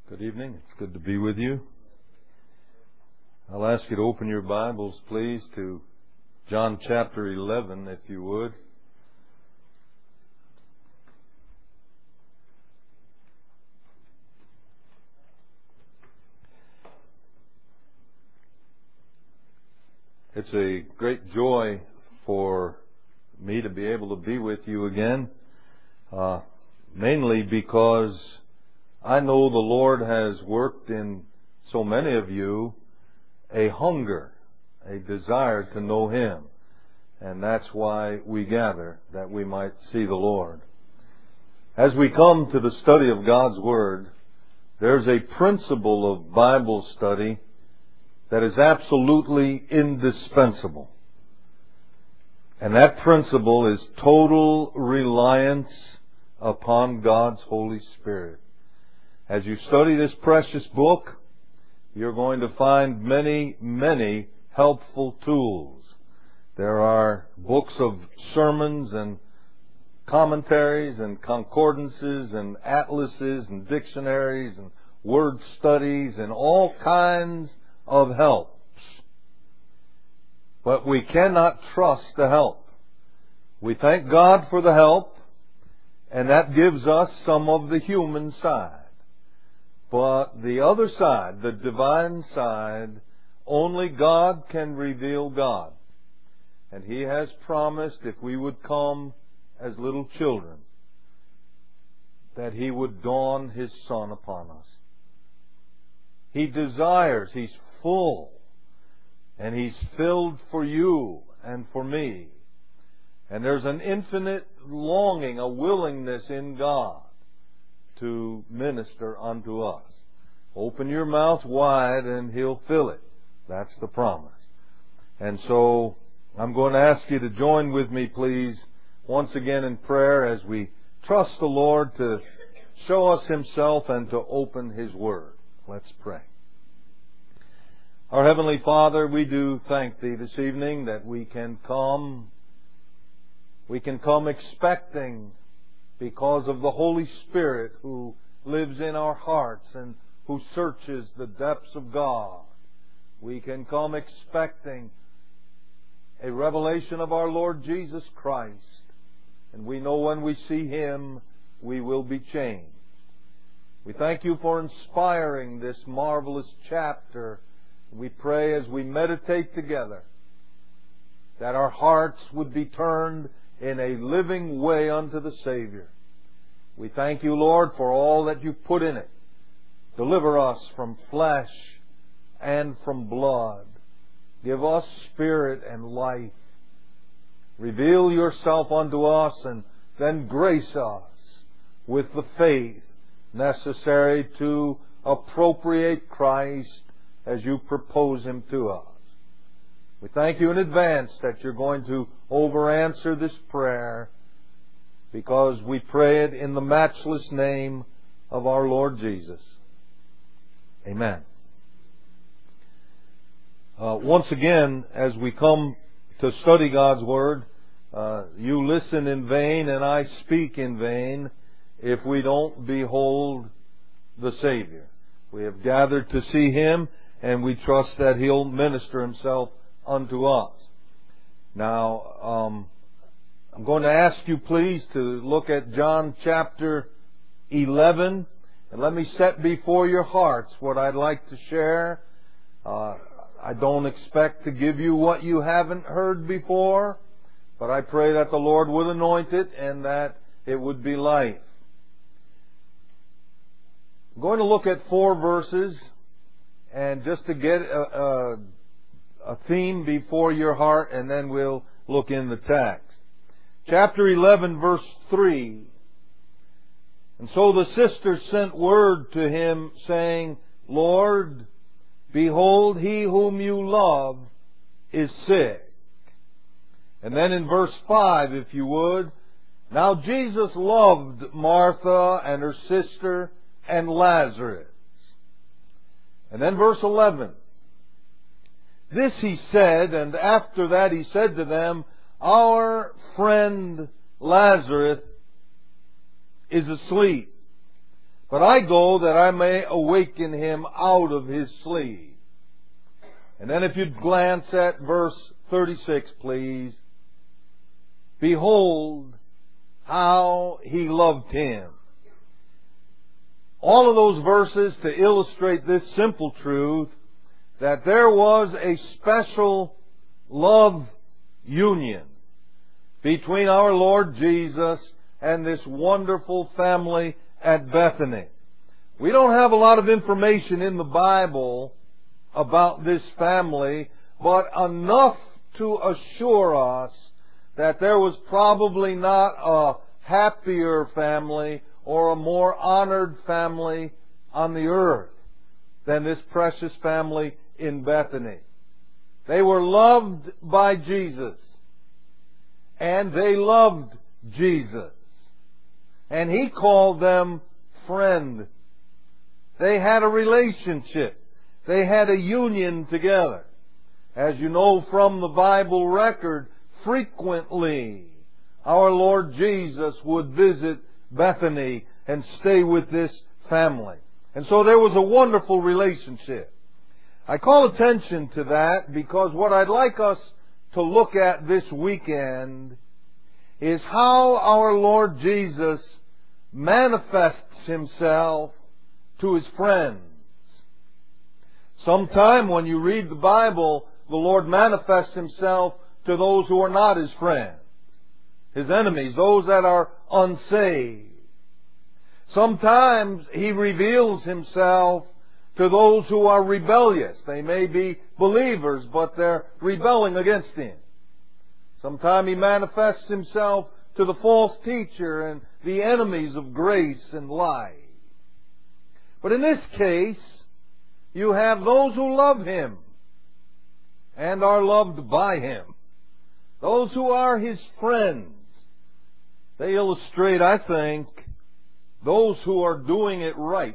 Good evening. It's good to be with you. I'll ask you to open your Bibles, please, to John chapter 11, if you would. It's a great joy for me to be able to be with you again, mainly because I know the Lord has worked in so many of you a hunger, a desire to know Him. And that's why we gather, that we might see the Lord. As we come to the study of God's Word, there's a principle of Bible study that is absolutely indispensable. And that principle is total reliance upon God's Holy Spirit. As you study this precious book, you're going to find many, many helpful tools. There are books of sermons and commentaries and concordances and atlases and dictionaries and word studies and all kinds of helps. But we cannot trust the help. We thank God for the help, and that gives us some of the human side. But the other side, the divine side, only God can reveal God. And He has promised, if we would come as little children, that He would dawn His Son upon us. He desires, He's full, and He's filled for you and for me. And there's an infinite longing, a willingness in God to minister unto us. Open your mouth wide and He'll fill it. That's the promise. And so I'm going to ask you to join with me, please, once again in prayer as we trust the Lord to show us Himself and to open His Word. Let's pray. Our Heavenly Father, we do thank Thee this evening that we can come expecting, because of the Holy Spirit who lives in our hearts and who searches the depths of God. We can come expecting a revelation of our Lord Jesus Christ. And we know when we see Him, we will be changed. We thank You for inspiring this marvelous chapter. We pray as we meditate together that our hearts would be turned in a living way unto the Savior. We thank You, Lord, for all that You put in it. Deliver us from flesh and from blood. Give us spirit and life. Reveal Yourself unto us and then grace us with the faith necessary to appropriate Christ as You propose Him to us. We thank You in advance that You're going to over-answer this prayer, because we pray it in the matchless name of our Lord Jesus. Amen. Once again, as we come to study God's Word, you listen in vain and I speak in vain if we don't behold the Savior. We have gathered to see Him, and we trust that He'll minister Himself unto us. Now, I'm going to ask you, please, to look at John chapter 11, and let me set before your hearts what I'd like to share. I don't expect to give you what you haven't heard before, but I pray that the Lord would anoint it and that it would be life. I'm going to look at 4 verses, and just to get a theme before your heart, and then we'll look in the text. Chapter 11, verse 3. And so the sisters sent word to Him, saying, Lord, behold, he whom You love is sick. And then in verse 5, if you would, now Jesus loved Martha and her sister and Lazarus. And then verse 11. This He said, and after that He said to them, Our friend Lazarus is asleep, but I go that I may awaken him out of his sleep. And then if you'd glance at verse 36, please. Behold how he loved him. All of those verses to illustrate this simple truth that there was a special love union between our Lord Jesus and this wonderful family at Bethany. We don't have a lot of information in the Bible about this family, but enough to assure us that there was probably not a happier family or a more honored family on the earth than this precious family in Bethany. They were loved by Jesus, and they loved Jesus, and He called them friend. They had a relationship. They had a union together. As you know from the Bible record, frequently our Lord Jesus would visit Bethany and stay with this family. And so there was a wonderful relationship. I call attention to that because what I'd like us to look at this weekend is how our Lord Jesus manifests Himself to His friends. Sometime when you read the Bible, the Lord manifests Himself to those who are not His friends, His enemies, those that are unsaved. Sometimes He reveals Himself to those who are rebellious. They may be believers, but they're rebelling against Him. Sometimes He manifests Himself to the false teacher and the enemies of grace and light. But in this case, you have those who love Him and are loved by Him. Those who are His friends. They illustrate, I think, those who are doing it right.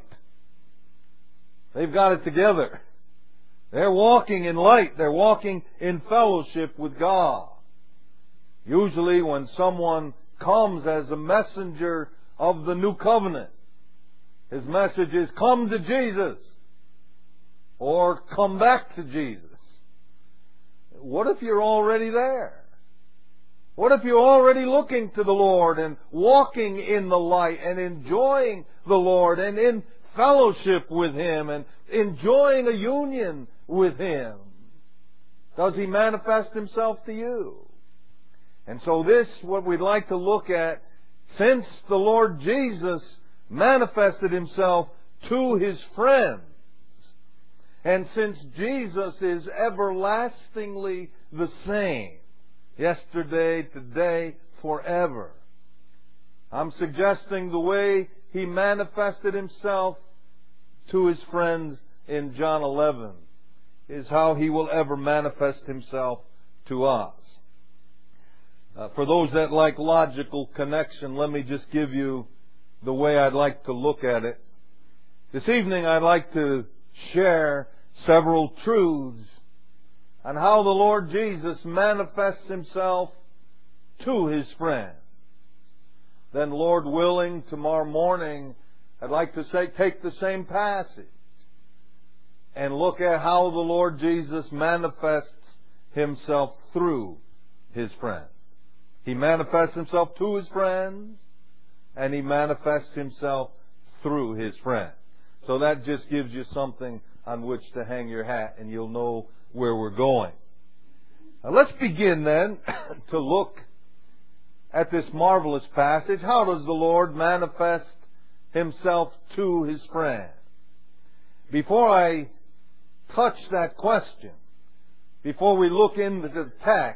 They've got it together. They're walking in light. They're walking in fellowship with God. Usually when someone comes as a messenger of the new covenant, his message is, come to Jesus, or come back to Jesus. What if you're already there? What if you're already looking to the Lord and walking in the light and enjoying the Lord and in fellowship with Him and enjoying a union with Him? Does He manifest Himself to you? And so this, what we'd like to look at, since the Lord Jesus manifested Himself to His friends, and since Jesus is everlastingly the same, yesterday, today, forever, I'm suggesting the way He manifested Himself to His friends in John 11 is how He will ever manifest Himself to us. For those that like logical connection, let me just give you the way I'd like to look at it. This evening I'd like to share several truths on how the Lord Jesus manifests Himself to His friends. Then, Lord willing, tomorrow morning I'd like to take the same passage and look at how the Lord Jesus manifests Himself through His friends. He manifests Himself to His friends, and He manifests Himself through His friends. So that just gives you something on which to hang your hat, and you'll know where we're going. Now let's begin then to look at this marvelous passage. How does the Lord manifest Himself to His friends? Before I touch that question, before we look into the text,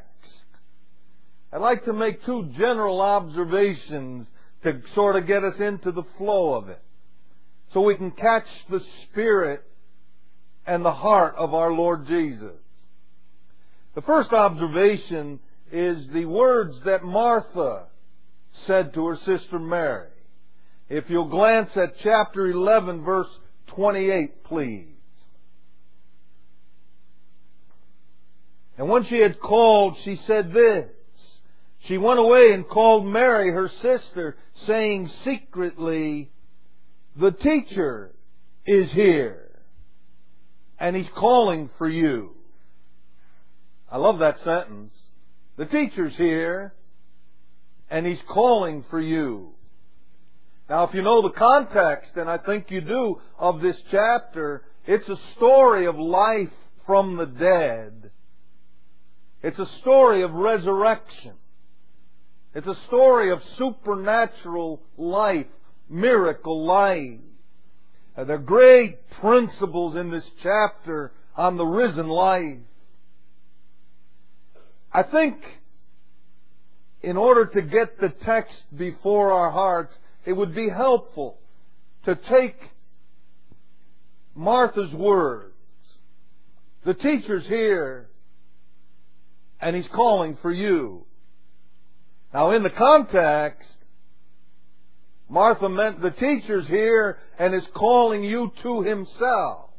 I'd like to make two general observations to sort of get us into the flow of it, so we can catch the spirit and the heart of our Lord Jesus. The first observation is the words that Martha said to her sister Mary. If you'll glance at chapter 11, verse 28, please. And when she had called, she said this. She went away and called Mary, her sister, saying secretly, The teacher is here, and he's calling for you. I love that sentence. The teacher's here, and he's calling for you. Now, if you know the context, and I think you do, of this chapter, it's a story of life from the dead. It's a story of resurrection. It's a story of supernatural life, miracle life. There are great principles in this chapter on the risen life. I think in order to get the text before our hearts, it would be helpful to take Martha's words. The teacher's here, and he's calling for you. Now, in the context, Martha meant the teacher's here and is calling you to himself.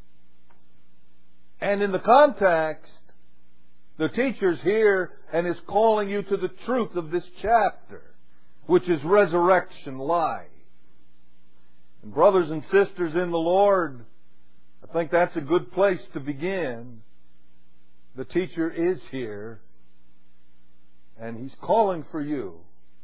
And in the context, the teacher's here and is calling you to the truth of this chapter, which is resurrection life. And brothers and sisters in the Lord, I think that's a good place to begin. The teacher is here, and he's calling for you.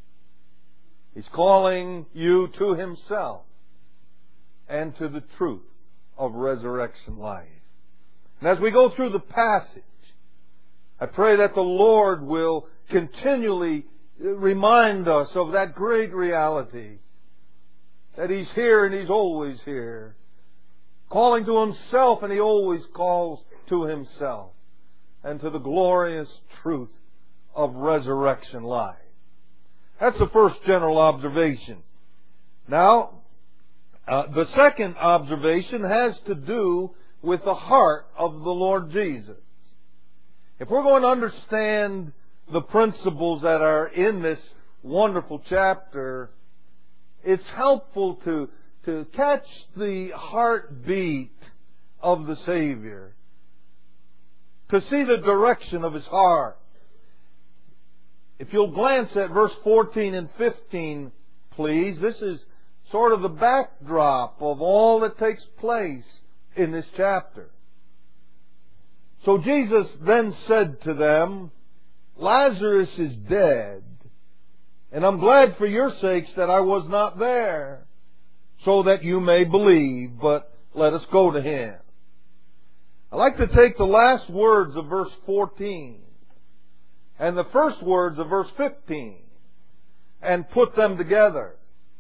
He's calling you to himself and to the truth of resurrection life. And as we go through the passage, I pray that the Lord will continually remind us of that great reality, that he's here and he's always here, calling to himself, and he always calls to himself, and to the glorious truth of resurrection life. That's the first general observation. Now, the second observation has to do with the heart of the Lord Jesus. If we're going to understand the principles that are in this wonderful chapter, it's helpful to catch the heartbeat of the Savior, to see the direction of his heart. If you'll glance at verse 14 and 15, please, this is sort of the backdrop of all that takes place in this chapter. So Jesus then said to them, Lazarus is dead, and I'm glad for your sakes that I was not there, so that you may believe, but let us go to him. I'd like to take the last words of verse 14 and the first words of verse 15 and put them together.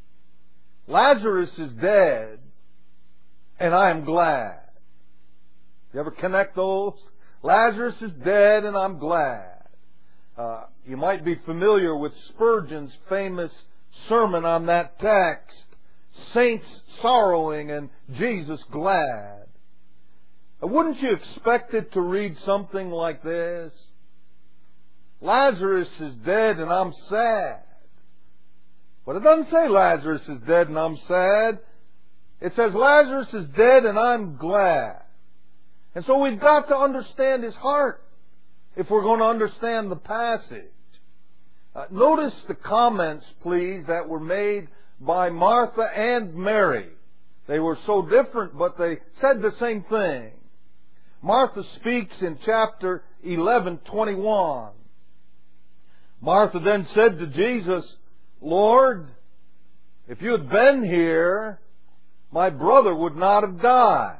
Lazarus is dead, and I am glad. You ever connect those? Lazarus is dead, and I'm glad. You might be familiar with Spurgeon's famous sermon on that text, Saints sorrowing and Jesus glad. Wouldn't you expect it to read something like this? Lazarus is dead and I'm sad. But it doesn't say Lazarus is dead and I'm sad. It says Lazarus is dead and I'm glad. And so we've got to understand his heart if we're going to understand the passage. Notice the comments, please, that were made by Martha and Mary. They were so different, but they said the same thing. Martha speaks in chapter 11:21. Martha then said to Jesus, Lord, if you had been here, my brother would not have died.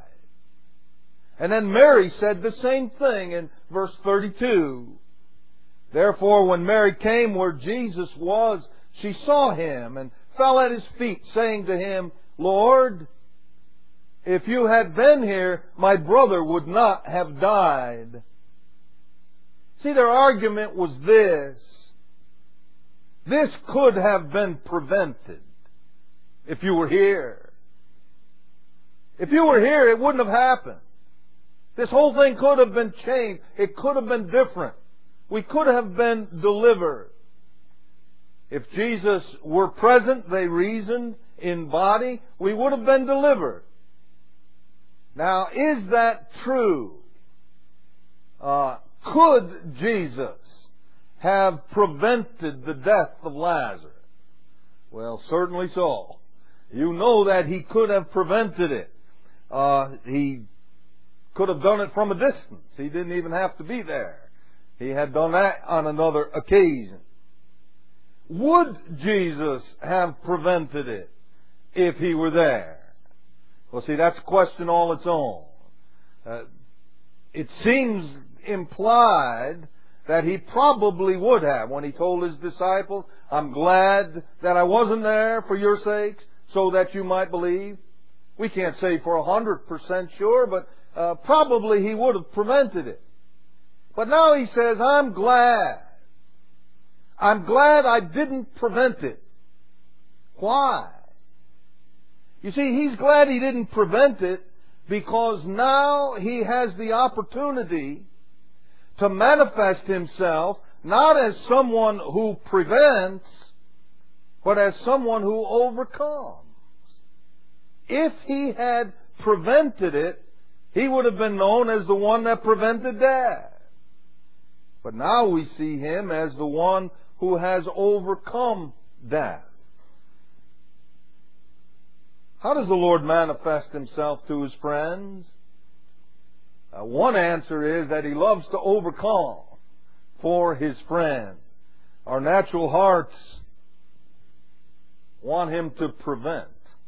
And then Mary said the same thing in verse 32. Therefore, when Mary came where Jesus was, she saw him and fell at his feet, saying to him, Lord, if you had been here, my brother would not have died. See, their argument was this. This could have been prevented if you were here. If you were here, it wouldn't have happened. This whole thing could have been changed. It could have been different. We could have been delivered. If Jesus were present, they reasoned, in body, we would have been delivered. Now, is that true? Could Jesus have prevented the death of Lazarus? Well, certainly so. You know that He could have prevented it. He could have done it from a distance. He didn't even have to be there. He had done that on another occasion. Would Jesus have prevented it if He were there? Well, see, that's a question all its own. It seems implied that He probably would have when He told His disciples, I'm glad that I wasn't there for your sakes so that you might believe. We can't say for 100% sure, but probably He would have prevented it. But now He says, I'm glad. I'm glad I didn't prevent it. Why? You see, He's glad He didn't prevent it because now He has the opportunity to manifest Himself not as someone who prevents, but as someone who overcomes. If He had prevented it, He would have been known as the one that prevented death. But now we see Him as the one who has overcome death. How does the Lord manifest Himself to His friends? One answer is that He loves to overcome for His friends. Our natural hearts want Him to prevent.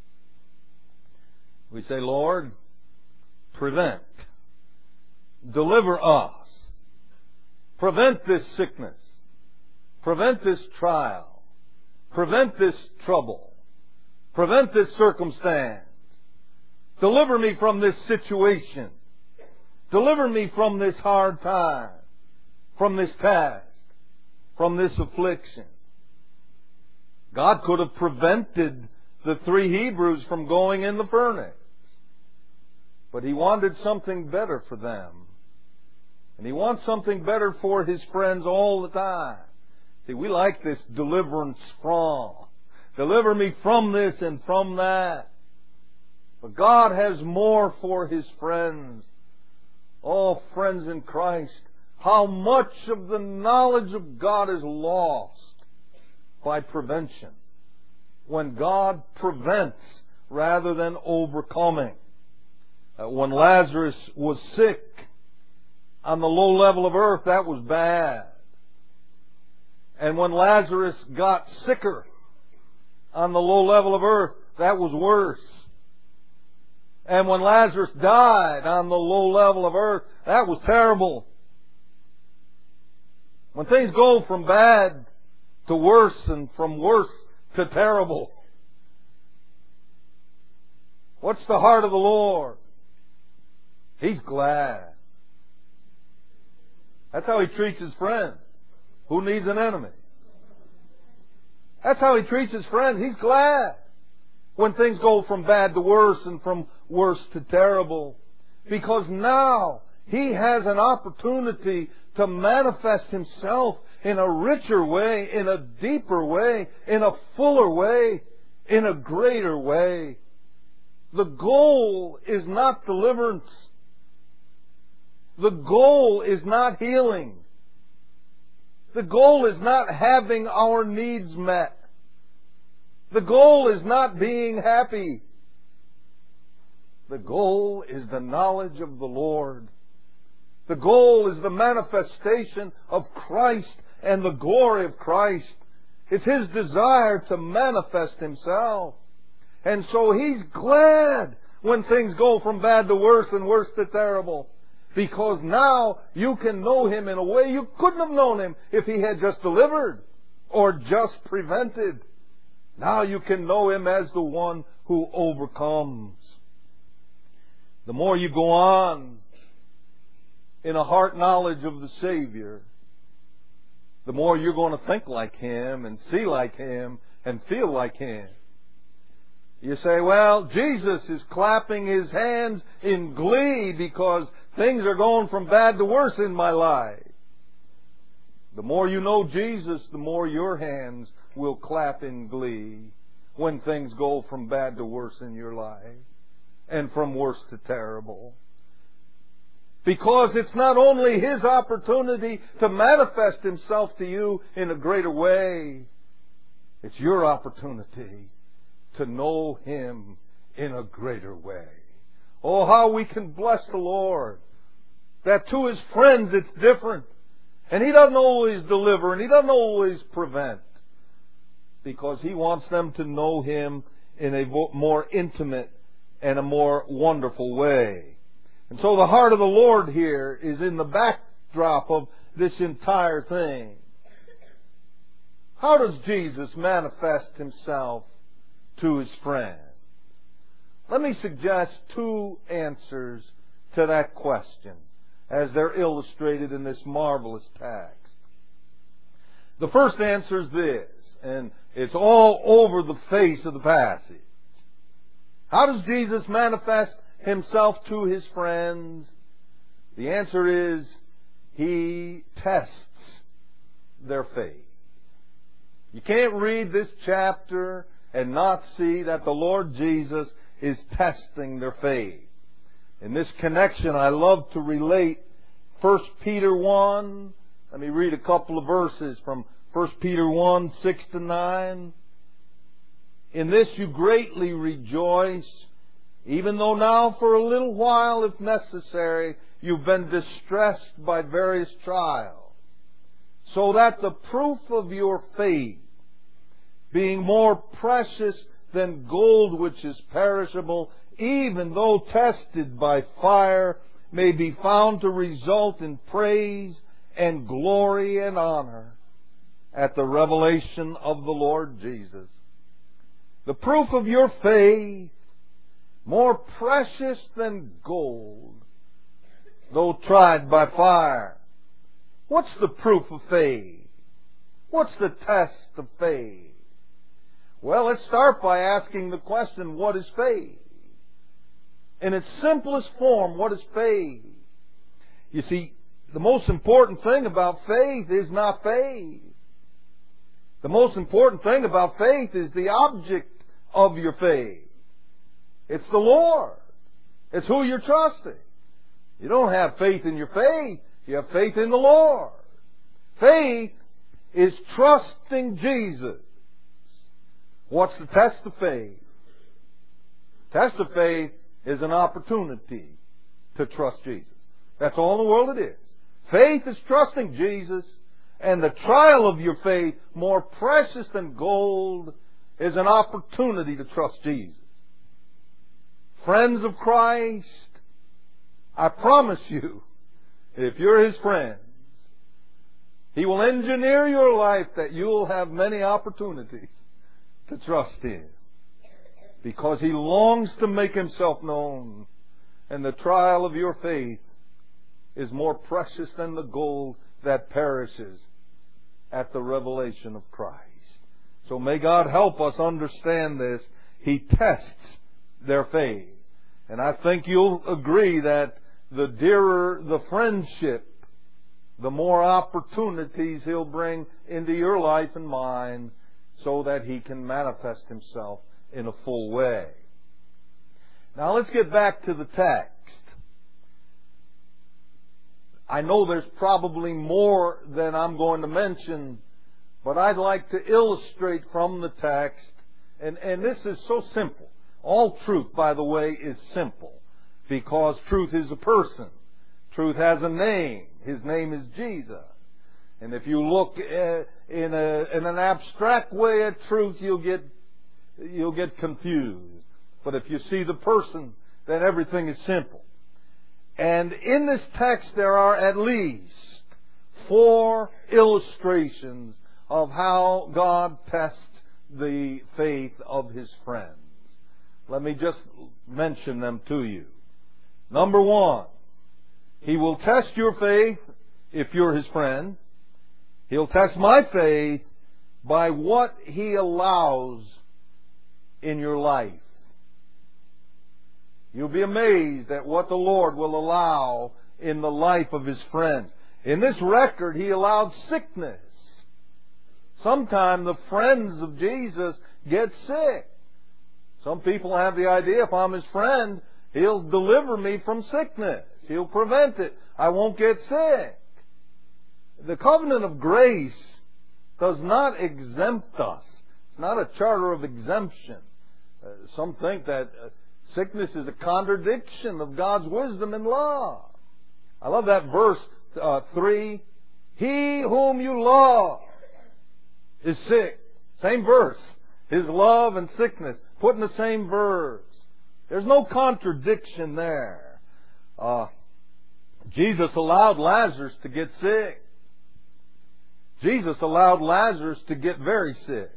We say, Lord, prevent. Deliver us. Prevent this sickness. Prevent this trial. Prevent this trouble. Prevent this circumstance. Deliver me from this situation. Deliver me from this hard time. From this task. From this affliction. God could have prevented the 3 Hebrews from going in the furnace. But He wanted something better for them. And He wants something better for His friends all the time. See, we like this deliverance from. Deliver me from this and from that. But God has more for His friends. Oh, friends in Christ, how much of the knowledge of God is lost by prevention. When God prevents rather than overcoming. When Lazarus was sick on the low level of earth, that was bad. And when Lazarus got sicker on the low level of earth, that was worse. And when Lazarus died on the low level of earth, that was terrible. When things go from bad to worse and from worse to terrible, what's the heart of the Lord? He's glad. That's how He treats His friends. Who needs an enemy? That's how He treats His friends. He's glad when things go from bad to worse and from worse to terrible. Because now He has an opportunity to manifest Himself in a richer way, in a deeper way, in a fuller way, in a greater way. The goal is not deliverance. The goal is not healing. The goal is not having our needs met. The goal is not being happy. The goal is the knowledge of the Lord. The goal is the manifestation of Christ and the glory of Christ. It's His desire to manifest Himself. And so He's glad when things go from bad to worse and worse to terrible. Because now you can know Him in a way you couldn't have known Him if He had just delivered or just prevented. Now you can know Him as the one who overcomes. The more you go on in a heart knowledge of the Savior, the more you're going to think like Him and see like Him and feel like Him. You say, well, Jesus is clapping His hands in glee because things are going from bad to worse in my life. The more you know Jesus, the more your hands will clap in glee when things go from bad to worse in your life and from worse to terrible. Because it's not only His opportunity to manifest Himself to you in a greater way, it's your opportunity to know Him in a greater way. Oh, how we can bless the Lord that to His friends it's different. And He doesn't always deliver, and He doesn't always prevent, because He wants them to know Him in a more intimate and a more wonderful way. And so the heart of the Lord here is in the backdrop of this entire thing. How does Jesus manifest Himself to His friends? Let me suggest two answers to that question as they're illustrated in this marvelous text. The first answer is this, and it's all over the face of the passage. How does Jesus manifest Himself to His friends? The answer is He tests their faith. You can't read this chapter and not see that the Lord Jesus is testing their faith. In this connection, I love to relate 1 Peter 1. Let me read a couple of verses from 1 Peter 1, 6 to 9. In this you greatly rejoice, even though now for a little while, if necessary, you've been distressed by various trials, so that the proof of your faith, being more precious than gold which is perishable, even though tested by fire, may be found to result in praise and glory and honor at the revelation of the Lord Jesus. The proof of your faith, more precious than gold, though tried by fire. What's the proof of faith? What's the test of faith? Well, let's start by asking the question, what is faith? In its simplest form, what is faith? You see, the most important thing about faith is not faith. The most important thing about faith is the object of your faith. It's the Lord. It's who you're trusting. You don't have faith in your faith. You have faith in the Lord. Faith is trusting Jesus. What's the test of faith? Test of faith is an opportunity to trust Jesus. That's all in the world it is. Faith is trusting Jesus, and the trial of your faith, more precious than gold, is an opportunity to trust Jesus. Friends of Christ, I promise you, if you're His friends, He will engineer your life that you'll have many opportunities to trust Him, because He longs to make Himself known, and the trial of your faith is more precious than the gold that perishes at the revelation of Christ. So may God help us understand this. He tests their faith. And I think you'll agree that the dearer the friendship, the more opportunities He'll bring into your life and mine, so that He can manifest Himself in a full way. Now let's get back to the text. I know there's probably more than I'm going to mention, but I'd like to illustrate from the text, and this is so simple. All truth, by the way, is simple, because truth is a person. Truth has a name. His name is Jesus. And if you look in an abstract way at truth, you'll get confused. But if you see the person, then everything is simple. And in this text there are at least 4 illustrations of how God tests the faith of His friends. Let me just mention them to you. Number 1, He will test your faith if you're His friend. He'll test my faith by what He allows in your life. You'll be amazed at what the Lord will allow in the life of His friends. In this record, He allowed sickness. Sometimes the friends of Jesus get sick. Some people have the idea, if I'm His friend, He'll deliver me from sickness. He'll prevent it. I won't get sick. The covenant of grace does not exempt us. It's not a charter of exemption. Some think that sickness is a contradiction of God's wisdom and love. I love that verse 3. He whom you love is sick. Same verse. His love and sickness put in the same verse. There's no contradiction there. Jesus allowed Lazarus to get sick. Jesus allowed Lazarus to get very sick.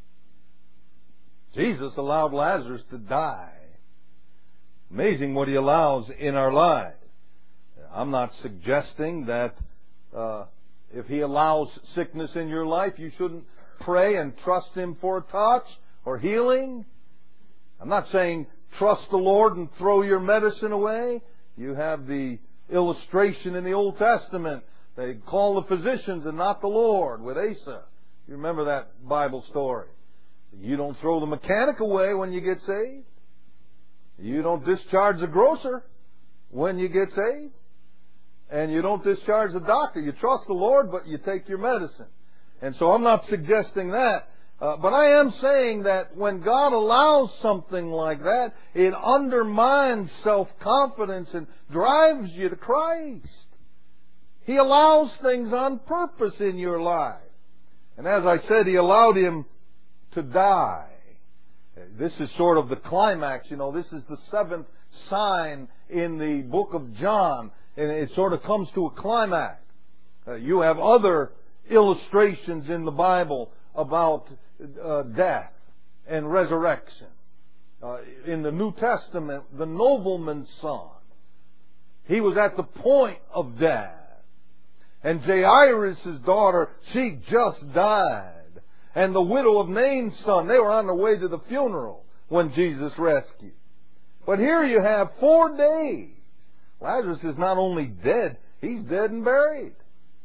Jesus allowed Lazarus to die. Amazing what He allows in our lives. I'm not suggesting that if He allows sickness in your life, you shouldn't pray and trust Him for a touch or healing. I'm not saying trust the Lord and throw your medicine away. You have the illustration in the Old Testament. They call the physicians and not the Lord with Asa. You remember that Bible story. You don't throw the mechanic away when you get saved. You don't discharge the grocer when you get saved. And you don't discharge the doctor. You trust the Lord, but you take your medicine. And so I'm not suggesting that. But I am saying that when God allows something like that, it undermines self-confidence and drives you to Christ. He allows things on purpose in your life. And as I said, He allowed him to die. This is sort of the climax. You know, this is the seventh sign in the book of John. And it sort of comes to a climax. You have other illustrations in the Bible about death and resurrection. In the New Testament, the nobleman's son, he was at the point of death. And Jairus' daughter, she just died. And the widow of Nain's son, they were on their way to the funeral when Jesus rescued. But here you have 4 days. Lazarus is not only dead, he's dead and buried.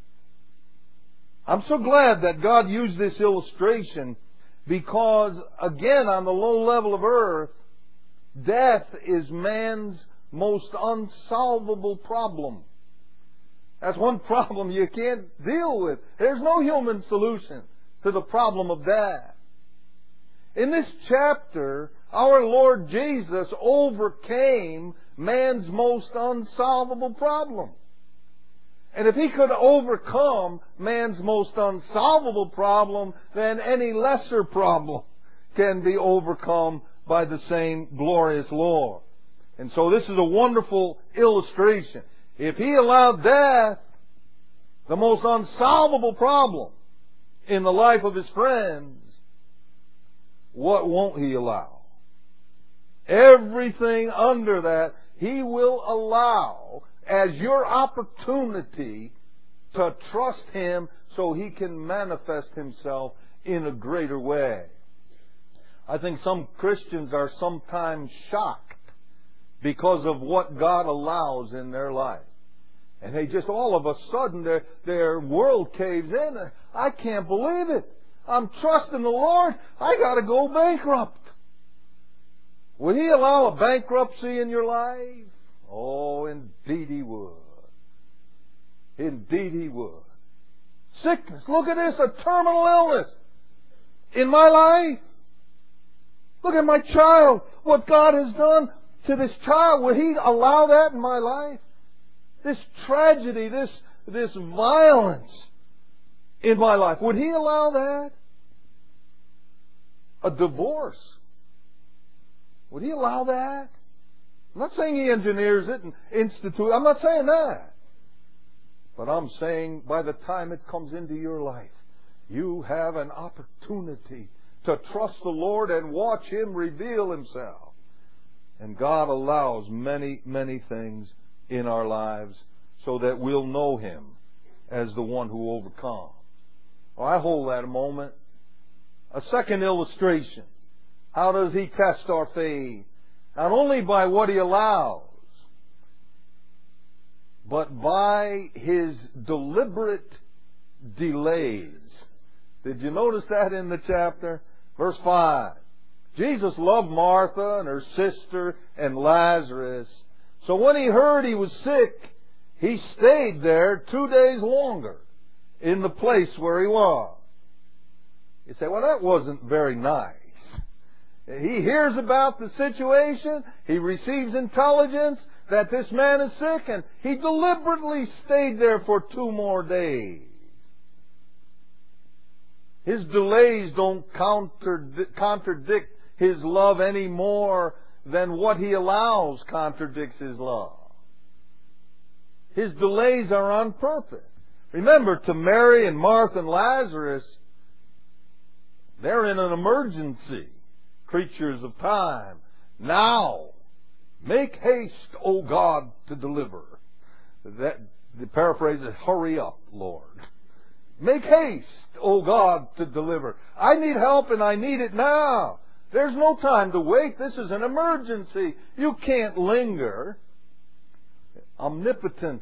I'm so glad that God used this illustration because, again, on the low level of earth, death is man's most unsolvable problem. That's one problem you can't deal with. There's no human solution to the problem of death. In this chapter, our Lord Jesus overcame man's most unsolvable problem. And if He could overcome man's most unsolvable problem, then any lesser problem can be overcome by the same glorious Lord. And so this is a wonderful illustration. If He allowed death, the most unsolvable problem in the life of His friends, what won't He allow? Everything under that He will allow as your opportunity to trust Him so He can manifest Himself in a greater way. I think some Christians are sometimes shocked because of what God allows in their life. And they just all of a sudden their world caves in. I can't believe it. I'm trusting the Lord. I got to go bankrupt. Would He allow a bankruptcy in your life? Oh, indeed He would. Indeed He would. Sickness. Look at this, a terminal illness in my life. Look at my child. What God has done to this child. Would He allow that in my life? This tragedy, this violence in my life. Would He allow that? A divorce. Would He allow that? I'm not saying He engineers it and institutes. I'm not saying that. But I'm saying by the time it comes into your life, you have an opportunity to trust the Lord and watch Him reveal Himself. And God allows many, many things in our lives so that we'll know Him as the one who overcomes. Well, I hold that a moment. A second illustration. How does He test our faith? Not only by what He allows, but by His deliberate delays. Did you notice that in the chapter? Verse 5. Jesus loved Martha and her sister and Lazarus. So when He heard he was sick, He stayed there 2 days longer in the place where he was. You say, well, that wasn't very nice. He hears about the situation. He receives intelligence that this man is sick, and he deliberately stayed there for 2 more days. His delays don't contradict His love any more than what He allows contradicts His love. His delays are on purpose. Remember, to Mary and Martha and Lazarus, they're in an emergency. Creatures of time. Now, make haste, O God, to deliver. The paraphrase is, hurry up, Lord. Make haste, O God, to deliver. I need help and I need it now. There's no time to wait. This is an emergency. You can't linger. Omnipotence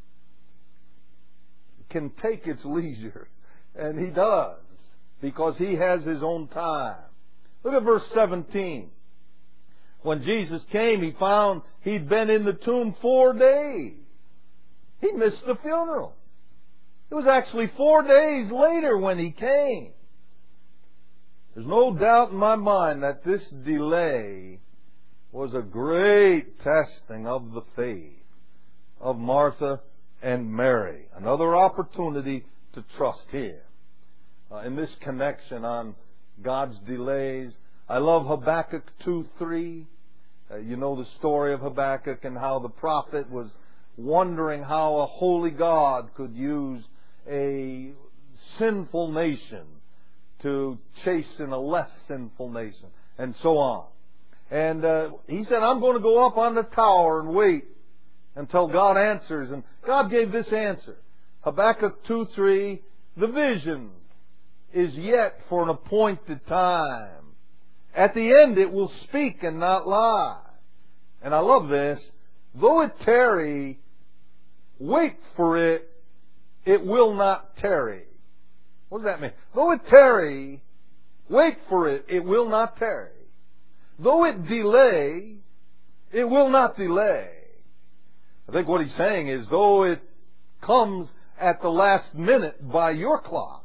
can take its leisure. And He does. Because He has His own time. Look at verse 17. When Jesus came, He found he'd been in the tomb 4 days. He missed the funeral. It was actually 4 days later when He came. There's no doubt in my mind that this delay was a great testing of the faith of Martha and Mary. Another opportunity to trust Him. In this connection on God's delays, I love Habakkuk 2:3. You know the story of Habakkuk and how the prophet was wondering how a holy God could use a sinful nation to chasten a less sinful nation, and so on. And he said, I'm going to go up on the tower and wait until God answers. And God gave this answer. Habakkuk 2:3, the vision is yet for an appointed time. At the end it will speak and not lie. And I love this. Though it tarry, wait for it, it will not tarry. What does that mean? Though it tarry, wait for it, it will not tarry. Though it delay, it will not delay. I think what he's saying is, though it comes at the last minute by your clock,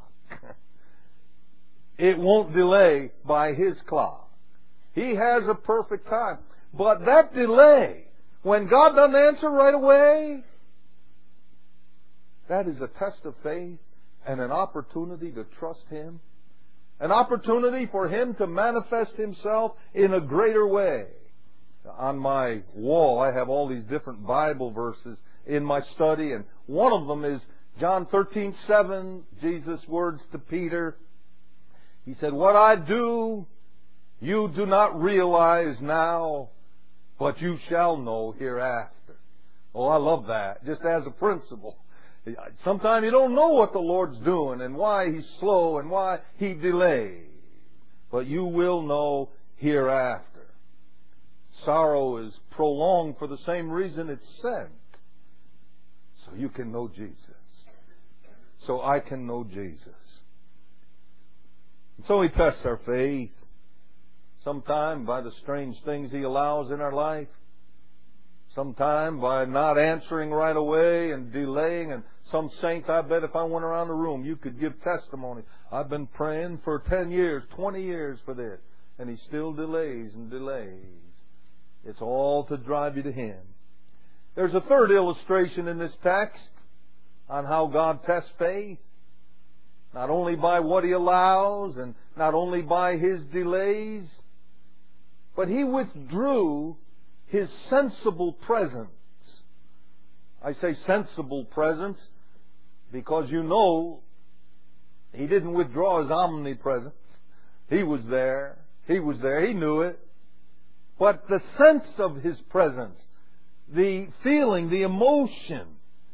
it won't delay by His clock. He has a perfect time. But that delay, when God doesn't answer right away, that is a test of faith and an opportunity to trust Him. An opportunity for Him to manifest Himself in a greater way. On my wall, I have all these different Bible verses in my study, and one of them is John 13:7, Jesus' words to Peter. He said, what I do, you do not realize now, but you shall know hereafter. Oh, I love that, just as a principle. Sometimes you don't know what the Lord's doing and why He's slow and why He delays. But you will know hereafter. Sorrow is prolonged for the same reason it's sent. So you can know Jesus. So I can know Jesus. And so He tests our faith. Sometime by the strange things He allows in our life. Sometime by not answering right away and delaying. And some saints, I bet if I went around the room, you could give testimony. I've been praying for 10 years, 20 years for this. And He still delays and delays. It's all to drive you to Him. There's a third illustration in this text on how God tests faith. Not only by what He allows and not only by His delays, but He withdrew His sensible presence. I say sensible presence because you know He didn't withdraw His omnipresence. He was there. He was there. He knew it. But the sense of His presence, the feeling, the emotion,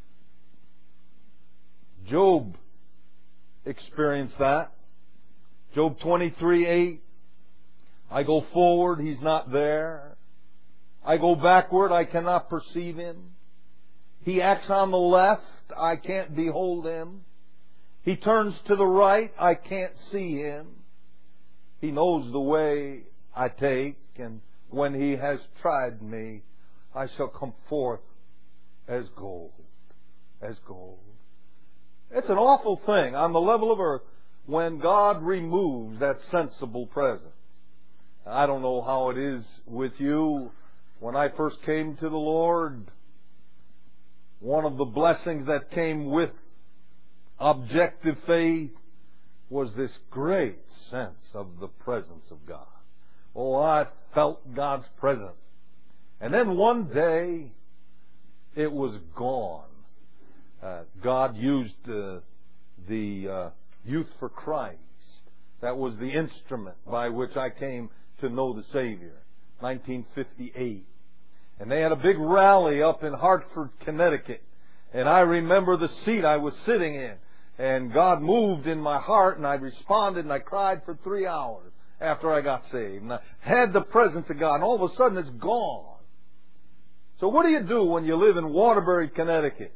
Job experienced that. Job 23:8. I go forward, He's not there. I go backward, I cannot perceive Him. He acts on the left, I can't behold Him. He turns to the right, I can't see Him. He knows the way I take, and when He has tried me, I shall come forth as gold. As gold. It's an awful thing on the level of earth when God removes that sensible presence. I don't know how it is with you. When I first came to the Lord, one of the blessings that came with objective faith was this great sense of the presence of God. Oh, I felt God's presence. And then one day, it was gone. God used the Youth for Christ. That was the instrument by which I came to know the Savior. 1958. And they had a big rally up in Hartford, Connecticut. And I remember the seat I was sitting in. And God moved in my heart, and I responded, and I cried for 3 hours after I got saved. And I had the presence of God, and all of a sudden it's gone. So what do you do when you live in Waterbury, Connecticut,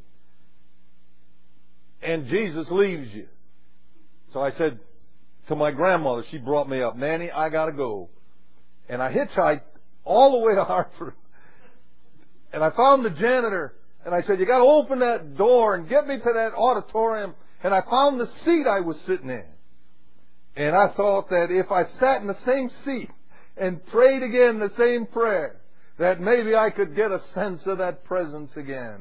and Jesus leaves you? So I said to my grandmother, she brought me up, Nanny, I got to go. And I hitchhiked all the way to Hartford. And I found the janitor, and I said, you got to open that door and get me to that auditorium. And I found the seat I was sitting in. And I thought that if I sat in the same seat and prayed again the same prayer, that maybe I could get a sense of that presence again.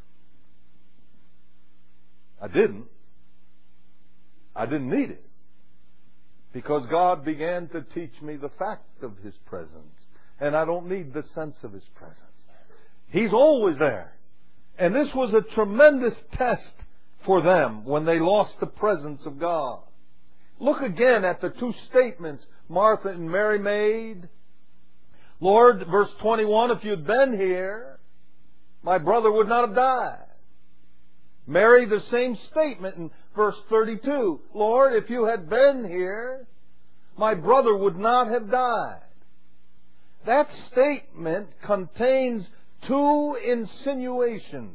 I didn't. I didn't need it. Because God began to teach me the fact of His presence. And I don't need the sense of His presence. He's always there. And this was a tremendous test for them when they lost the presence of God. Look again at the two statements Martha and Mary made. Lord, verse 21, if you'd been here, my brother would not have died. Mary, the same statement in verse 32. Lord, if you had been here, my brother would not have died. That statement contains two insinuations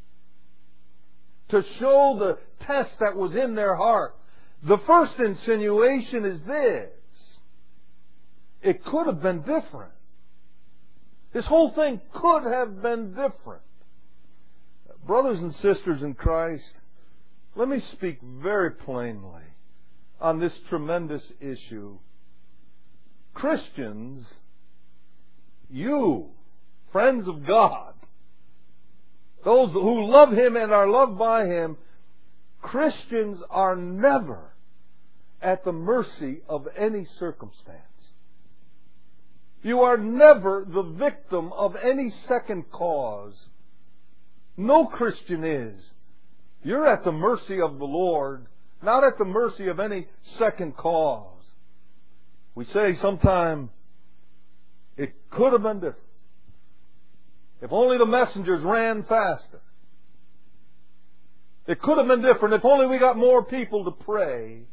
to show the test that was in their heart. The first insinuation is this. It could have been different. This whole thing could have been different. Brothers and sisters in Christ, let me speak very plainly on this tremendous issue. Christians, you, friends of God, those who love Him and are loved by Him, Christians are never at the mercy of any circumstance. You are never the victim of any second cause. No Christian is. You're at the mercy of the Lord, not at the mercy of any second cause. We say sometimes, it could have been different. If only the messengers ran faster. It could have been different if only we got more people to pray.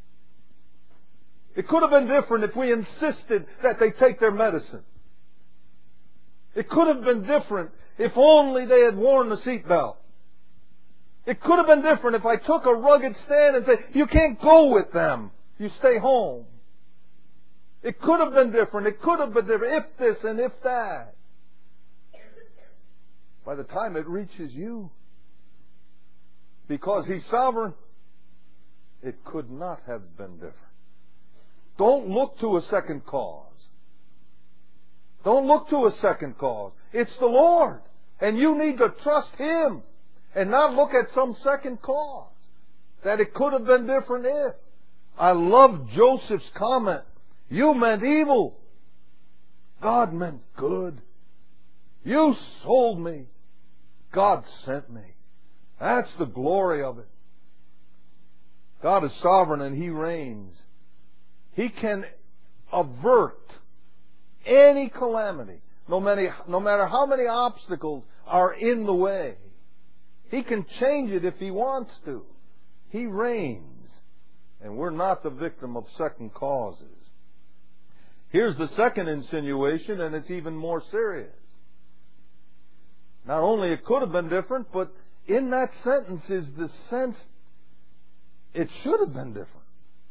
It could have been different if we insisted that they take their medicine. It could have been different if only they had worn the seatbelt. It could have been different if I took a rugged stand and said, you can't go with them. You stay home. It could have been different. It could have been different. If this and if that. By the time it reaches you, because He's sovereign, it could not have been different. Don't look to a second cause. Don't look to a second cause. It's the Lord. And you need to trust Him and not look at some second cause. That it could have been different if. I love Joseph's comment. You meant evil. God meant good. You sold me. God sent me. That's the glory of it. God is sovereign and He reigns. He can avert any calamity, no matter how many obstacles are in the way. He can change it if He wants to. He reigns, and we're not the victim of second causes. Here's the second insinuation, and it's even more serious. Not only it could have been different, but in that sentence is the sense it should have been different.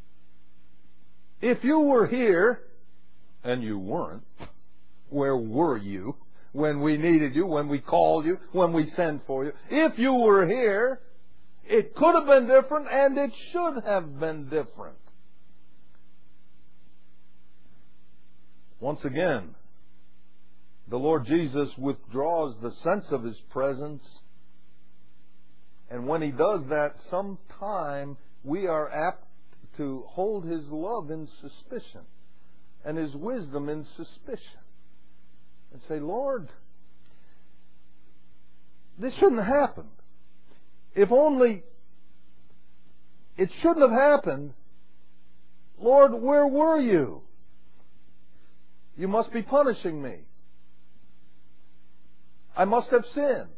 If you were here, and you weren't, where were you when we needed you, when we called you, when we sent for you? If you were here, it could have been different, and it should have been different. Once again, the Lord Jesus withdraws the sense of His presence. And when He does that, sometime we are apt to hold His love in suspicion and His wisdom in suspicion. And say, Lord, this shouldn't have happened. If only it shouldn't have happened, Lord, where were you? You must be punishing me. I must have sinned.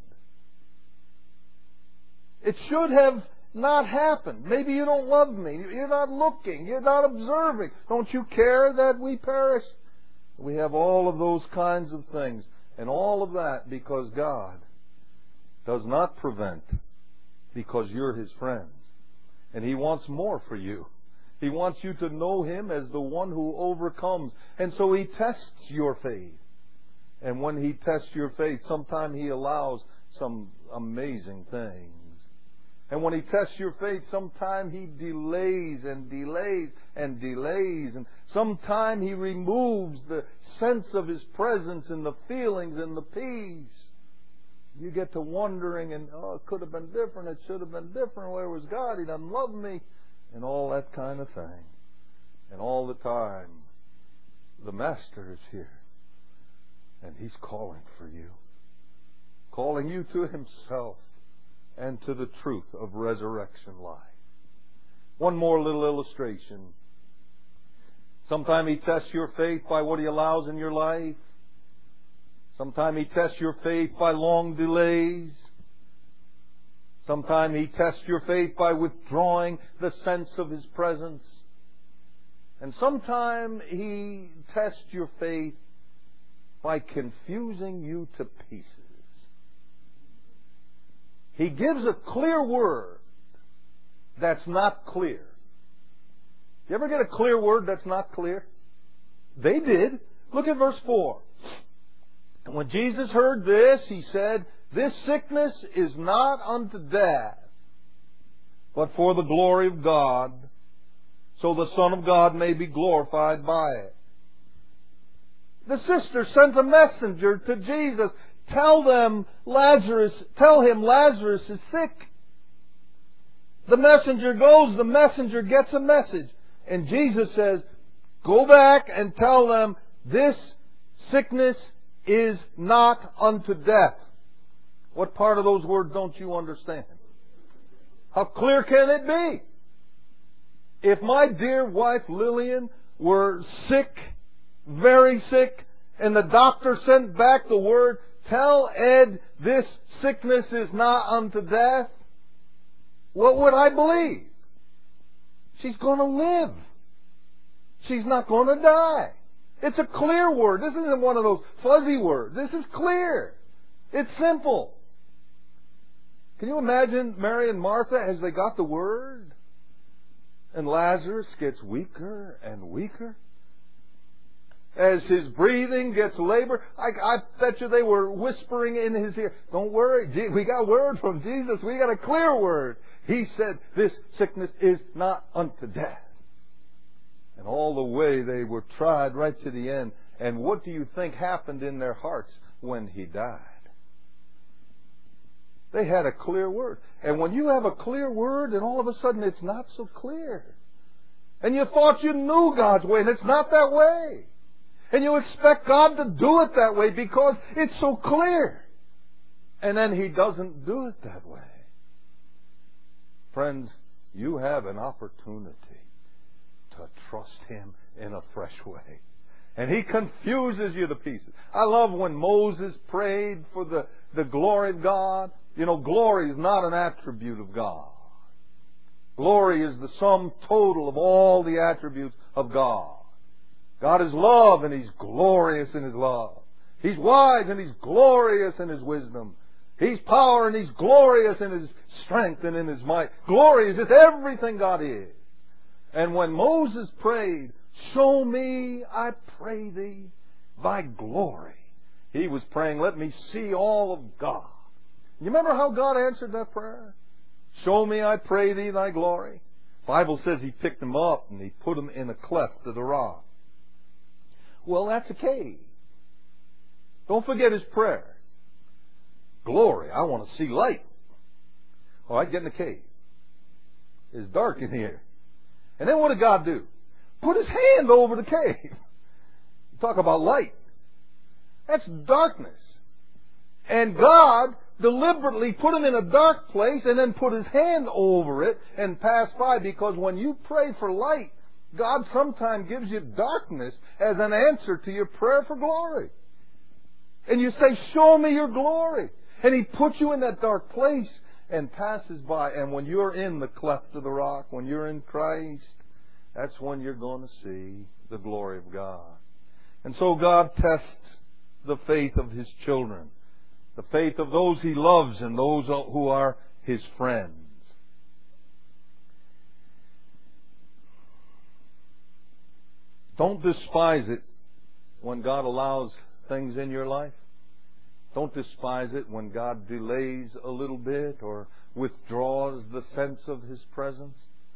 It should have not happened. Maybe you don't love me. You're not looking. You're not observing. Don't you care that we perish? We have all of those kinds of things. And all of that because God does not prevent, because you're His friend. And He wants more for you. He wants you to know Him as the one who overcomes. And so He tests your faith. And when He tests your faith, sometimes He allows some amazing things. And when He tests your faith, sometimes He delays and delays and delays. And sometimes He removes the sense of His presence and the feelings and the peace. You get to wondering, and it could have been different, it should have been different. Where was God? He doesn't love me. And all that kind of thing. And all the time, the Master is here. And He's calling for you. Calling you to Himself and to the truth of resurrection life. One more little illustration. Sometimes He tests your faith by what He allows in your life. Sometimes He tests your faith by long delays. Sometimes He tests your faith by withdrawing the sense of His presence. And sometimes He tests your faith by confusing you to pieces. He gives a clear word that's not clear. You ever get a clear word that's not clear? They did. Look at verse 4. And when Jesus heard this, He said, "This sickness is not unto death, but for the glory of God, so the Son of God may be glorified by it." The sister sent a messenger to Jesus. Tell him Lazarus is sick. The messenger goes, the messenger gets a message. And Jesus says, go back and tell them this sickness is not unto death. What part of those words don't you understand? How clear can it be? If my dear wife Lillian were sick, very sick, and the doctor sent back the word, tell Ed this sickness is not unto death, what would I believe? She's going to live. She's not going to die. It's a clear word. This isn't one of those fuzzy words. This is clear. It's simple. Can you imagine Mary and Martha as they got the word? And Lazarus gets weaker and weaker. As his breathing gets labored, I bet you they were whispering in his ear, don't worry, we got word from Jesus. We got a clear word. He said, this sickness is not unto death. And all the way they were tried right to the end. And what do you think happened in their hearts when He died? They had a clear word. And when you have a clear word, and all of a sudden it's not so clear. And you thought you knew God's way, and it's not that way. And you expect God to do it that way because it's so clear. And then He doesn't do it that way. Friends, you have an opportunity to trust Him in a fresh way. And He confuses you to pieces. I love when Moses prayed for the glory of God. You know, glory is not an attribute of God. Glory is the sum total of all the attributes of God. God is love, and He's glorious in His love. He's wise, and He's glorious in His wisdom. He's power, and He's glorious in His strength and in His might. Glory is just everything God is. And when Moses prayed, show me, I pray Thee, Thy glory, he was praying, let me see all of God. You remember how God answered that prayer? Show me, I pray Thee, Thy glory. The Bible says He picked him up and He put him in a cleft of the rock. Well, that's a cave. Don't forget his prayer. Glory, I want to see light. All right, get in the cave. It's dark in here. And then what did God do? Put his hand over the cave. Talk about light. That's darkness. And God deliberately put him in a dark place and then put his hand over it and passed by, because when you pray for light, God sometimes gives you darkness as an answer to your prayer for glory. And you say, show me your glory. And he puts you in that dark place and passes by. And when you're in the cleft of the rock, when you're in Christ, that's when you're going to see the glory of God. And so God tests the faith of his children, the faith of those he loves and those who are his friends. Don't despise it when God allows things in your life. Don't despise it when God delays a little bit or withdraws the sense of his presence.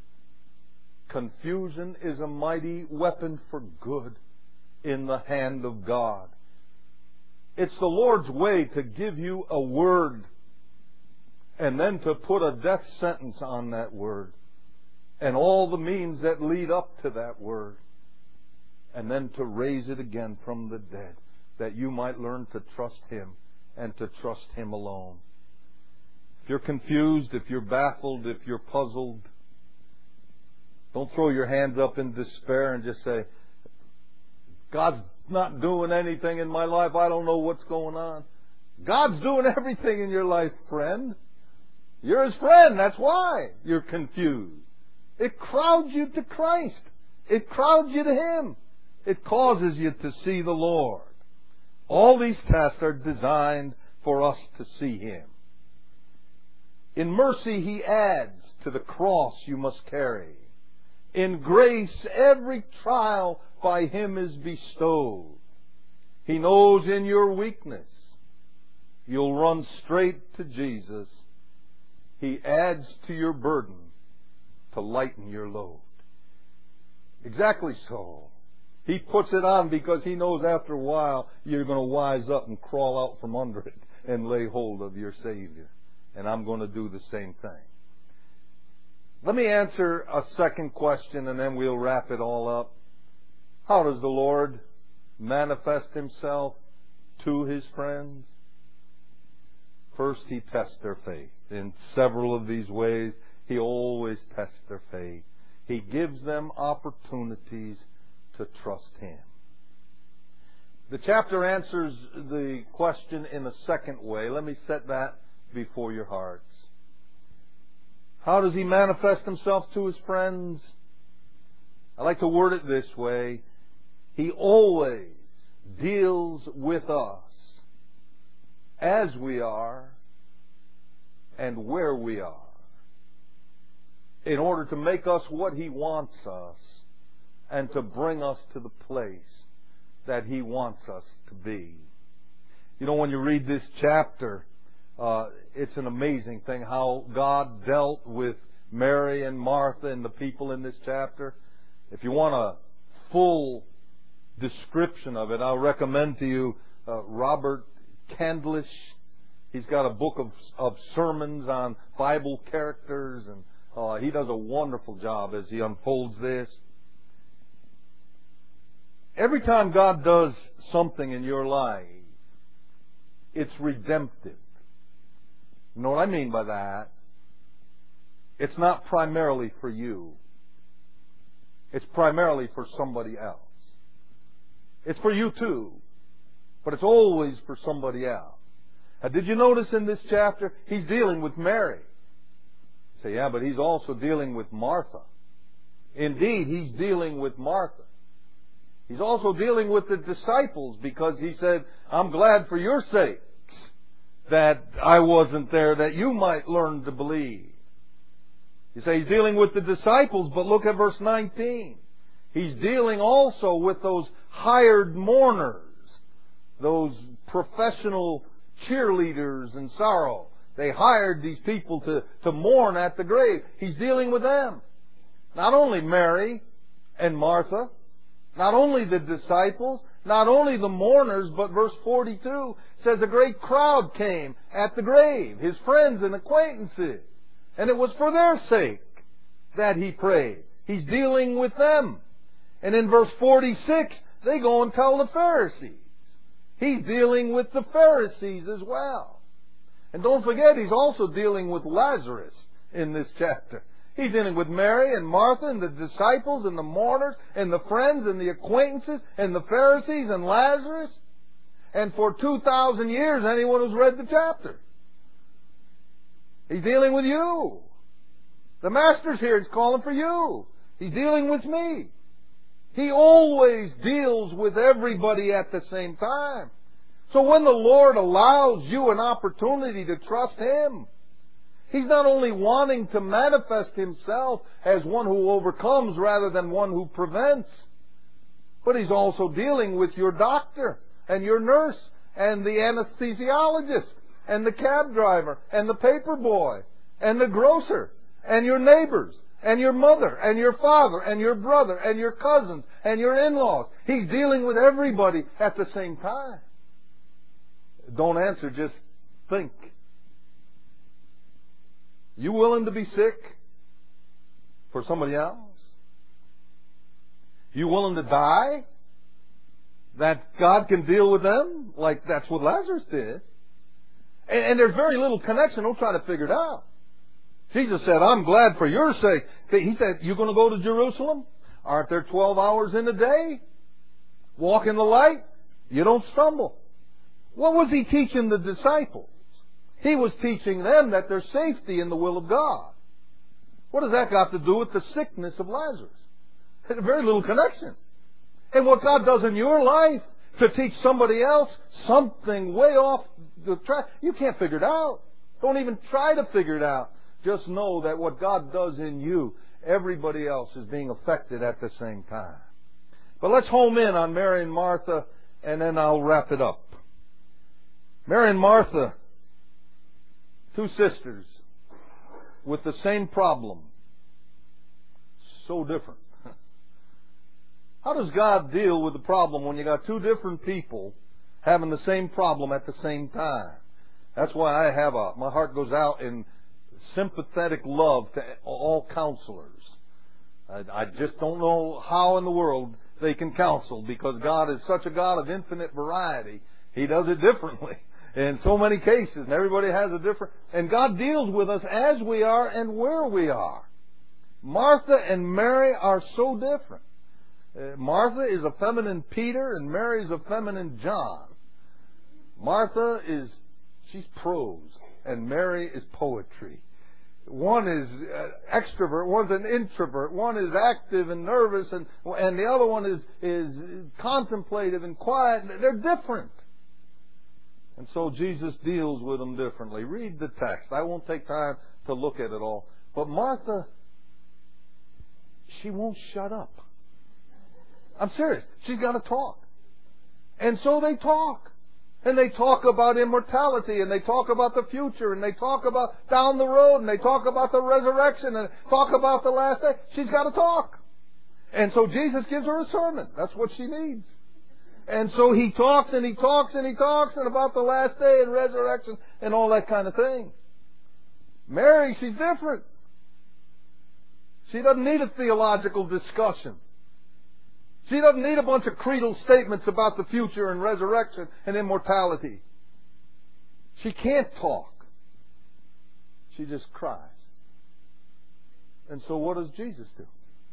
Confusion is a mighty weapon for good in the hand of God. It's the Lord's way to give you a word and then to put a death sentence on that word and all the means that lead up to that word, and then to raise it again from the dead, that you might learn to trust him and to trust him alone. If you're confused, if you're baffled, if you're puzzled, don't throw your hands up in despair and just say, God's not doing anything in my life. I don't know what's going on. God's doing everything in your life, friend. You're his friend. That's why you're confused. It crowds you to Christ. It crowds you to him. It causes you to see the Lord. All these tests are designed for us to see him. In mercy, he adds to the cross you must carry. In grace, every trial by him is bestowed. He knows in your weakness you'll run straight to Jesus. He adds to your burden to lighten your load. Exactly so. He puts it on because he knows after a while you're going to wise up and crawl out from under it and lay hold of your Savior. And I'm going to do the same thing. Let me answer a second question and then we'll wrap it all up. How does the Lord manifest himself to his friends? First, he tests their faith. In several of these ways, he always tests their faith. He gives them opportunities to trust him. The chapter answers the question in a second way. Let me set that before your hearts. How does he manifest himself to his friends? I like to word it this way. He always deals with us as we are and where we are in order to make us what he wants us and to bring us to the place that he wants us to be. You know, when you read this chapter, it's an amazing thing how God dealt with Mary and Martha and the people in this chapter. If you want a full description of it, I'll recommend to you Robert Candlish. He's got a book of sermons on Bible characters, and he does a wonderful job as he unfolds this. Every time God does something in your life, it's redemptive. You know what I mean by that? It's not primarily for you. It's primarily for somebody else. It's for you too, but it's always for somebody else. Now, did you notice in this chapter, he's dealing with Mary? You say, yeah, but he's also dealing with Martha. Indeed, he's dealing with Martha. He's also dealing with the disciples because he said, I'm glad for your sakes that I wasn't there, that you might learn to believe. You say he's dealing with the disciples, but look at verse 19. He's dealing also with those hired mourners, those professional cheerleaders in sorrow. They hired these people to mourn at the grave. He's dealing with them. Not only Mary and Martha, not only the disciples, Not only the mourners, but verse 42 says a great crowd came at the grave, his friends and acquaintances. And it was for their sake that he prayed. He's dealing with them. And in verse 46, they go and tell the Pharisees. He's dealing with the Pharisees as well. And don't forget, he's also dealing with Lazarus in this chapter. He's dealing with Mary and Martha and the disciples and the mourners and the friends and the acquaintances and the Pharisees and Lazarus. And for 2,000 years, anyone who's read the chapter. He's dealing with you. The Master's here. He's calling for you. He's dealing with me. He always deals with everybody at the same time. So when the Lord allows you an opportunity to trust Him, He's not only wanting to manifest Himself as one who overcomes rather than one who prevents, but He's also dealing with your doctor and your nurse and the anesthesiologist and the cab driver and the paper boy and the grocer and your neighbors and your mother and your father and your brother and your cousins and your in-laws. He's dealing with everybody at the same time. Don't answer, just think. You willing to be sick for somebody else? You willing to die that God can deal with them like that's what Lazarus did? And there's very little connection. Don't try to figure it out. Jesus said, I'm glad for your sake. He said, you're going to go to Jerusalem? Aren't there 12 hours in a day? Walk in the light. You don't stumble. What was He teaching the disciples? He was teaching them that there's safety in the will of God. What does that got to do with the sickness of Lazarus? There's very little connection. And what God does in your life to teach somebody else something way off the track, you can't figure it out. Don't even try to figure it out. Just know that what God does in you, everybody else is being affected at the same time. But let's home in on Mary and Martha, and then I'll wrap it up. Mary and Martha, two sisters with the same problem. So different. How does God deal with the problem when you got two different people having the same problem at the same time? That's why my heart goes out in sympathetic love to all counselors. I just don't know how in the world they can counsel, because God is such a God of infinite variety. He does it differently in so many cases, and everybody has a different... And God deals with us as we are and where we are. Martha and Mary are so different. Martha is a feminine Peter, and Mary is a feminine John. Martha she's prose, and Mary is poetry. One is extrovert, one's an introvert, one is active and nervous, and the other one is contemplative and quiet. They're different. And so Jesus deals with them differently. Read the text. I won't take time to look at it all. But Martha, she won't shut up. I'm serious. She's got to talk. And so they talk. And they talk about immortality, and they talk about the future, and they talk about down the road, and they talk about the resurrection, and talk about the last day. She's got to talk. And so Jesus gives her a sermon. That's what she needs. And so He talks, and He talks, and He talks, and about the last day and resurrection and all that kind of thing. Mary, she's different. She doesn't need a theological discussion. She doesn't need a bunch of creedal statements about the future and resurrection and immortality. She can't talk. She just cries. And so what does Jesus do?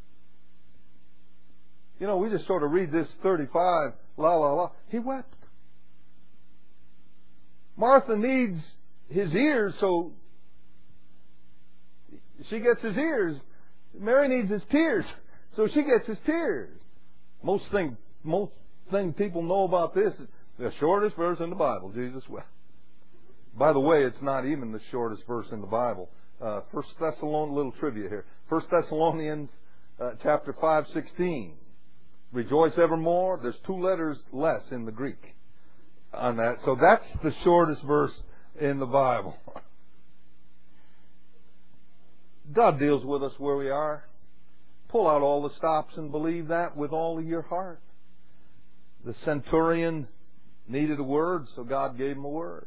You know, we just sort of read this 35, la la la. He wept. Martha needs His ears, so she gets His ears. Mary needs His tears, so she gets His tears. Most thing people know about this is the shortest verse in the Bible, Jesus wept. By the way, it's not even the shortest verse in the Bible. Little trivia here. 1 Thessalonians chapter 5:16. Rejoice evermore. There's 2 letters less in the Greek on that. So that's the shortest verse in the Bible. God deals with us where we are. Pull out all the stops and believe that with all of your heart. The centurion needed a word, so God gave him a word.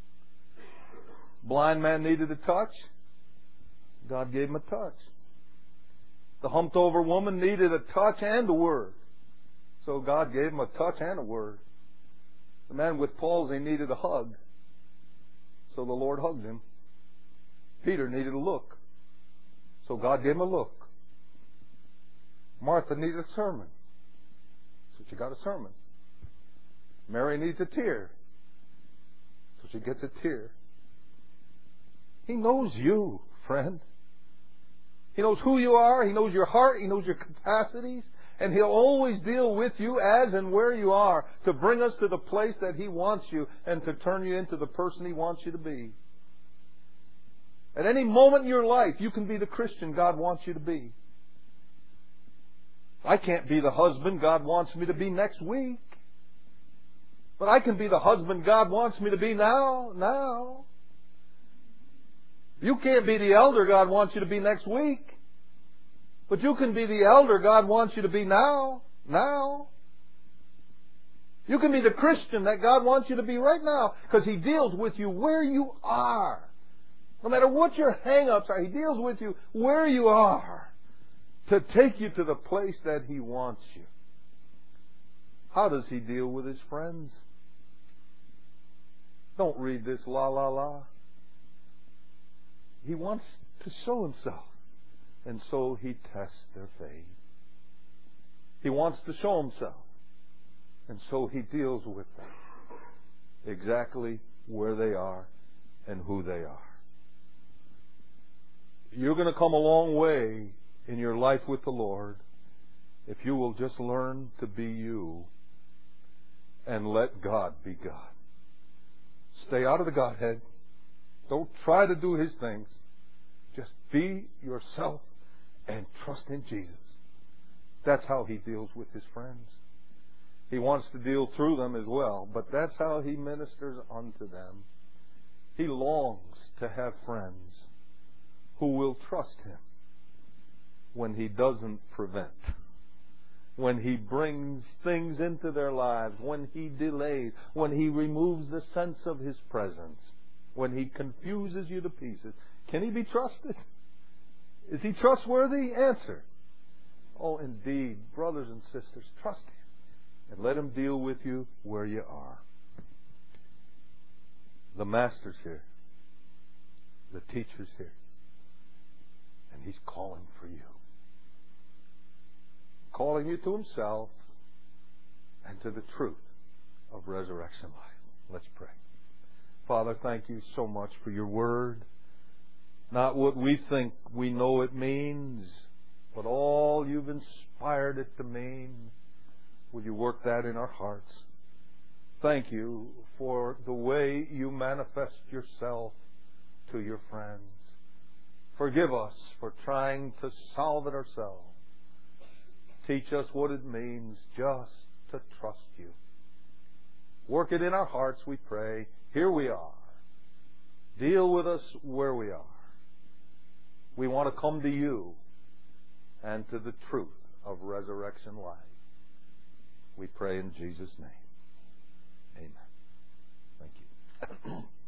Blind man needed a touch. God gave him a touch. The humped over woman needed a touch and a word. So God gave him a touch and a word. The man with palsy needed a hug. So the Lord hugged him. Peter needed a look. So God gave him a look. Martha needed a sermon. So she got a sermon. Mary needs a tear. So she gets a tear. He knows you, friend. He knows who you are. He knows your heart. He knows your capacities. And He'll always deal with you as and where you are to bring us to the place that He wants you and to turn you into the person He wants you to be. At any moment in your life, you can be the Christian God wants you to be. I can't be the husband God wants me to be next week. But I can be the husband God wants me to be now. You can't be the elder God wants you to be next week. But you can be the elder God wants you to be now. You can be the Christian that God wants you to be right now, because He deals with you where you are. No matter what your hang-ups are, He deals with you where you are to take you to the place that He wants you. How does He deal with His friends? Don't read this la. He wants to show Himself. And so He tests their faith. He wants to show Himself. And so He deals with them exactly where they are and who they are. You're going to come a long way in your life with the Lord if you will just learn to be you and let God be God. Stay out of the Godhead. Don't try to do His things. Just be yourself and trust in Jesus. That's how He deals with His friends. He wants to deal through them as well, but that's how He ministers unto them. He longs to have friends who will trust Him when He doesn't prevent, when He brings things into their lives, when He delays, when He removes the sense of His presence, when He confuses you to pieces. Can He be trusted? Is He trustworthy? Answer. Oh, indeed. Brothers and sisters, trust Him and let Him deal with you where you are. The Master's here. The Teacher's here. And He's calling for you. Calling you to Himself and to the truth of resurrection life. Let's pray. Father, thank You so much for Your Word. Not what we think we know it means, but all You've inspired it to mean. Will You work that in our hearts? Thank You for the way You manifest Yourself to Your friends. Forgive us for trying to solve it ourselves. Teach us what it means just to trust You. Work it in our hearts, we pray. Here we are. Deal with us where we are. We want to come to You and to the truth of resurrection life. We pray in Jesus' name. Amen. Thank you.